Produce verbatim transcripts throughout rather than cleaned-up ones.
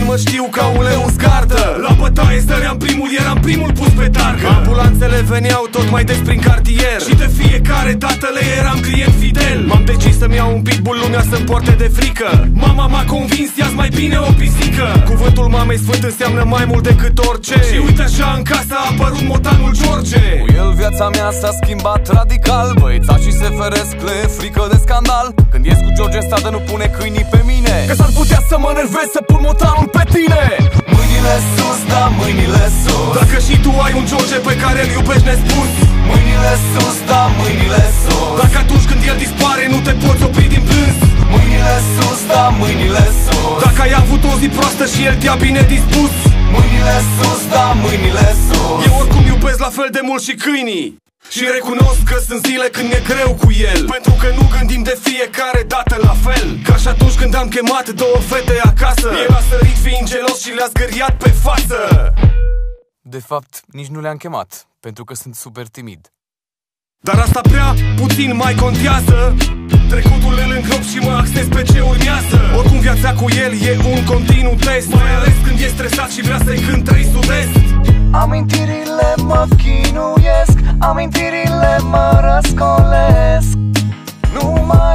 mă știu ca un leu în scartă. La bătaie stăream primul, eram primul pus pe targă. Ambulanțele veneau tot mai des prin cartier și de fiecare dată le eram client fidel. M-am decis să-mi iau un pitbull, lumea să-mi poarte de frică. Mama m-a convins, ia-ți mai bine o pisică. Cuvântul mamei sfânt înseamnă mai mult decât orice. Și uite așa în casă a apărut motanul George. Cu el viața mea s-a schimbat radical. Băiețașii se feresc, le e frică de scandal. Când ies cu George în stradă nu pune câinii pe mine, că s-ar putea să mă nervez să pun motanul pe tine. Mâinile sus, da, mâinile sus. Dacă și tu ai un George pe care îl iubești nespus. Mâinile sus, da, mâinile sus. Dacă atunci când el dispare nu te poți opri din plâns. Mâinile sus, da, mâinile sus. Dacă ai avut o zi proastă și el te-a bine dispus. Mâinile sus, da, mâinile sus. Eu oricum iubesc la fel de mult și câinii. Și recunosc că sunt zile când e greu cu el, pentru că nu gândim de fiecare dată la fel. Ca și atunci când am chemat două fete acasă, el a sărit fiind gelos și le-a zgâriat pe față. De fapt, nici nu le-am chemat, pentru că sunt super timid. Dar asta prea puțin mai contează. Trecutul îl îngrop și mă axez pe ce urmează. Oricum viața cu el e un continuu test, mai ales când e stresat și vrea să-i cânt trei sud-est. Amintirile mă chinuiesc, amintirile mă răscolesc. Nu mai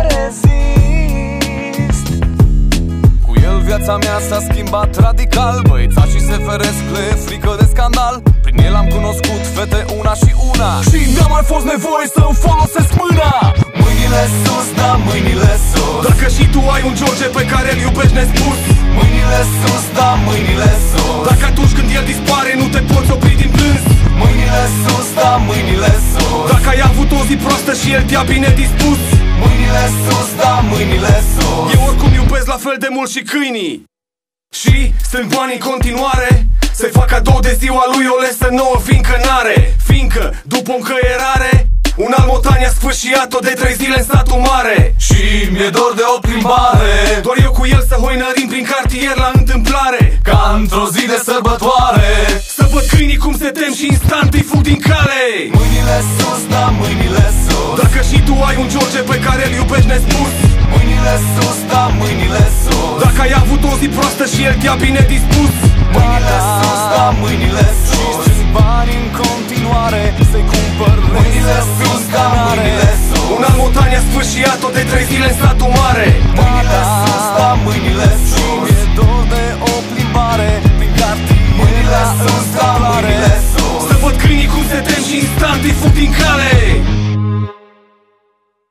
rezist. Cu el viața mea s-a schimbat radical. Băiețașii se feresc, le e frică de scandal. Prin el am cunoscut fete una și una și n-a mai fost nevoie să-mi folosesc mâna. Mâinile sus, da, mâinile sus. Dacă și tu ai un George pe care îl iubești nespus. Mâinile sus, da, mâinile sus. Dacă atunci când el dispare nu te poți opri din plâns. Mâinile sus, da, mâinile sus. Dacă ai avut o zi proastă și el te-a bine dispus. Mâinile sus, da, mâinile sus. Eu oricum iubesc la fel de mult și câinii. Și strâng bani în continuare să-i fac cadou de ziua lui o lesă nouă, fiindcă n-are. Fiindcă după o încăierare un alt motan i-a sfârșiat-o de trei zile în satul mare. Și mi-e dor de o plimbare, doar eu cu el să hoinărim prin cartier la întâmplare, ca într-o zi de sărbătoare. Să văd câinii cum se tem și instant îi fug din cale. Mâinile sus, da, mâinile sus. Dacă și tu ai un George pe care îl iubești nespus. Mâinile sus, da, mâinile sus. Dacă ai avut o zi proastă și el te-a bine dispus. Mâinile sus, da, mâinile sus. Și bani în continuare să-i cumpăr. Mâinile sus, da, mâinile sus. Un alt motan i-a sfârșiat-o de trei zile în satul mare.